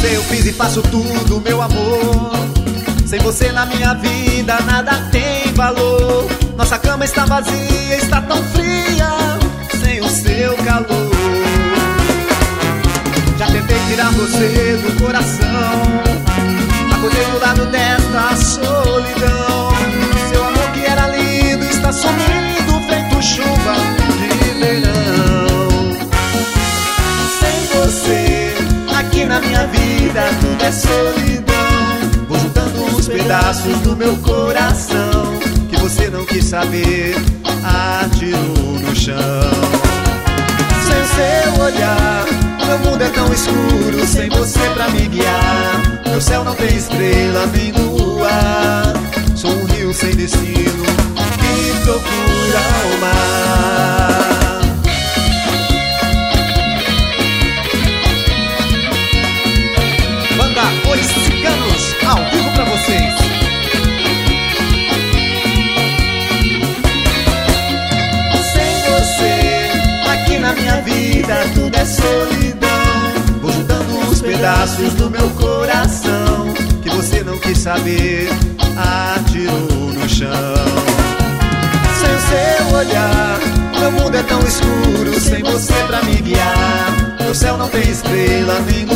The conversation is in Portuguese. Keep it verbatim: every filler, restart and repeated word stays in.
você eu fiz e faço tudo, meu amor. Sem você na minha vida nada tem valor. Nossa cama está vazia, está tão fria, sem o seu calor. Já tentei tirar você do coração, acordei do lado desta solidão. Seu amor que era lindo está sumindo, feito chuva de verão. Sem você aqui na minha vida tudo é solidão. Vou juntando os pedaços do meu coração que você não quis saber, atirou no chão. Sem o seu olhar, meu mundo é tão escuro, sem você pra me guiar. Meu céu não tem estrela nem lua. Sou um rio sem destino que procura o mar. Banda Os Ciganos, ao vivo pra vocês. Sem você aqui na minha vida tudo é solidão. Vou juntando os pedaços do meu coração que você não quis saber, atirou no chão. Sem o seu olhar, meu mundo é tão escuro, sem você pra me guiar. Meu céu não tem estrela nem